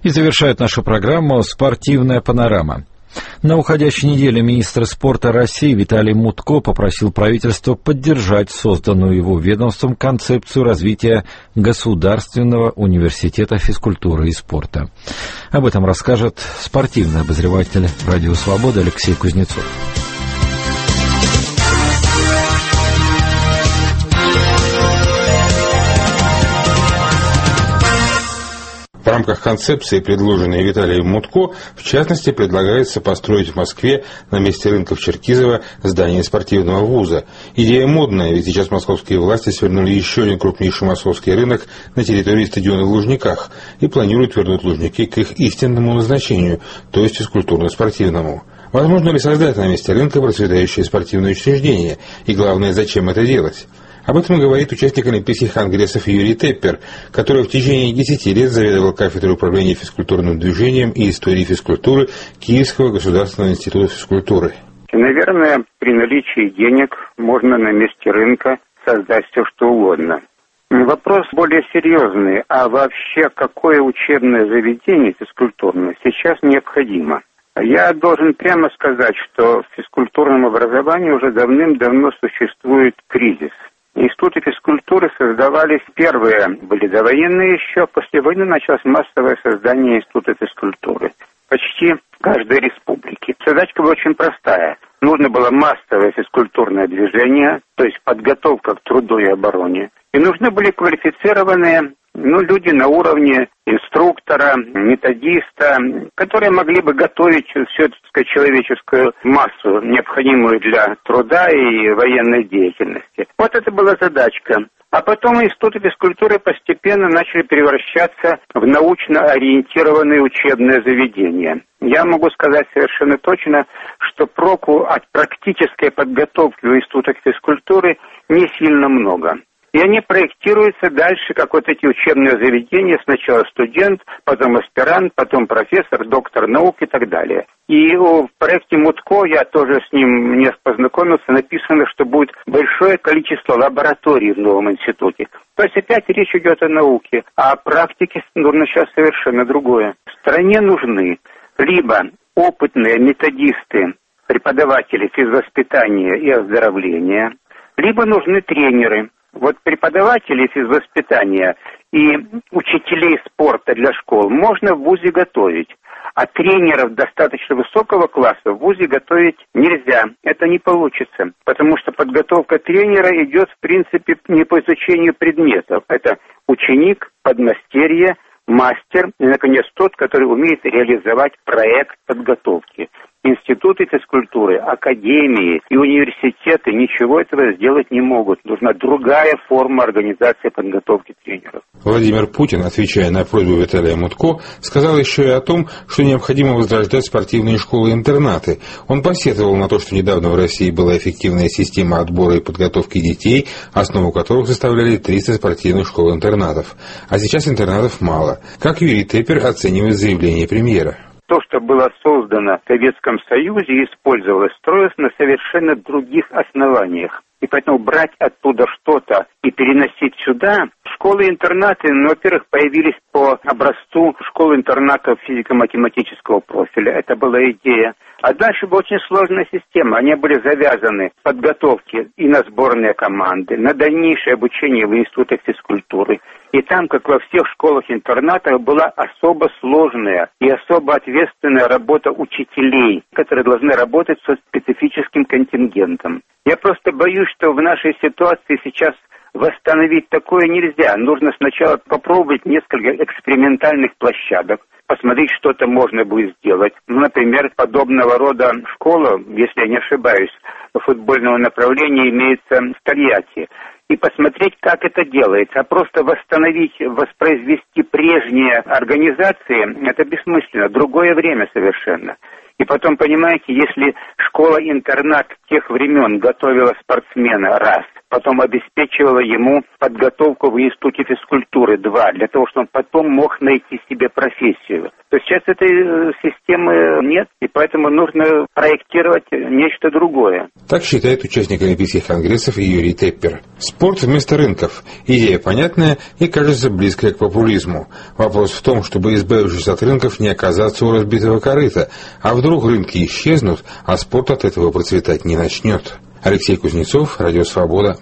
И завершает нашу программу «Спортивная панорама». На уходящей неделе министр спорта России Виталий Мутко попросил правительство поддержать созданную его ведомством концепцию развития Государственного университета физкультуры и спорта. Об этом расскажет спортивный обозреватель «Радио Свобода» Алексей Кузнецов. В рамках концепции, предложенной Виталием Мутко, в частности, предлагается построить в Москве на месте рынка в Черкизово здание спортивного вуза. Идея модная, ведь сейчас московские власти свернули еще один крупнейший московский рынок на территории стадиона в Лужниках и планируют вернуть Лужники к их истинному назначению, то есть физкультурно-спортивному. Возможно ли создать на месте рынка процветающее спортивное учреждение? И главное, зачем это делать? Об этом говорит участник Олимпийских конгрессов Юрий Теппер, который в течение 10 лет заведовал кафедрой управления физкультурным движением и истории физкультуры Киевского государственного института физкультуры. Наверное, при наличии денег можно на месте рынка создать все, что угодно. Вопрос более серьезный. А вообще, какое учебное заведение физкультурное сейчас необходимо? Я должен прямо сказать, что в физкультурном образовании уже давным-давно существует кризис. Институты физкультуры создавались первые, были довоенные еще, после войны началось массовое создание института физкультуры. Почти в каждой республике. Задачка была очень простая. Нужно было массовое физкультурное движение, то есть подготовка к труду и обороне. И нужны были квалифицированные люди на уровне инструктора, методиста, которые могли бы готовить всю эту, так сказать, человеческую массу, необходимую для труда и военной деятельности. Вот это была задачка. А потом институты физкультуры постепенно начали превращаться в научно ориентированные учебные заведения. Я могу сказать совершенно точно, что проку от практической подготовки в институтах физкультуры не сильно много. И они проектируются дальше, как вот эти учебные заведения. Сначала студент, потом аспирант, потом профессор, доктор наук и так далее. И в проекте Мутко, я тоже с ним не познакомился, написано, что будет большое количество лабораторий в новом институте. То есть опять речь идет о науке, а о практике нужно сейчас совершенно другое. В стране нужны либо опытные методисты, преподаватели физвоспитания и оздоровления, либо нужны тренеры. Вот преподавателей физвоспитания и учителей спорта для школ можно в ВУЗе готовить, а тренеров достаточно высокого класса в ВУЗе готовить нельзя. Это не получится, потому что подготовка тренера идет, в принципе, не по изучению предметов. Это ученик, подмастерье, мастер и, наконец, тот, который умеет реализовать проект подготовки. Институты физкультуры, академии и университеты ничего этого сделать не могут. Нужна другая форма организации подготовки тренеров. Владимир Путин, отвечая на просьбу Виталия Мутко, сказал еще и о том, что необходимо возрождать спортивные школы-интернаты. Он посетовал на то, что недавно в России была эффективная система отбора и подготовки детей, основу которых составляли 300 спортивных школ-интернатов. А сейчас интернатов мало. Как Юрий Теппер оценивает заявление премьера? То, что было создано в Советском Союзе и использовалось, строилось на совершенно других основаниях. И поэтому брать оттуда что-то и переносить сюда. Школы-интернаты, во-первых, появились по образцу школ-интернатов физико-математического профиля. Это была идея. А дальше была очень сложная система. Они были завязаны в подготовке и на сборные команды, на дальнейшее обучение в институтах физкультуры. И там, как во всех школах-интернатах, была особо сложная и особо ответственная работа учителей, которые должны работать со специфическим контингентом. Я просто боюсь, что в нашей ситуации сейчас восстановить такое нельзя. Нужно сначала попробовать несколько экспериментальных площадок, посмотреть, что-то можно будет сделать. Например, подобного рода школа, если я не ошибаюсь, футбольного направления имеется в Тольятти. И посмотреть, как это делается. А просто восстановить, воспроизвести прежние организации, это бессмысленно. Другое время совершенно. И потом, понимаете, если школа-интернат тех времен готовила спортсмена раз, потом обеспечивала ему подготовку в институте физкультуры, 2, для того, чтобы он потом мог найти себе профессию. То есть сейчас этой системы нет, и поэтому нужно проектировать нечто другое. Так считает участник Олимпийских конгрессов Юрий Теппер. Спорт вместо рынков. Идея понятная и кажется близкая к популизму. Вопрос в том, чтобы, избавившись от рынков, не оказаться у разбитого корыта. А вдруг рынки исчезнут, а спорт от этого процветать не начнет. Алексей Кузнецов, Радио Свобода.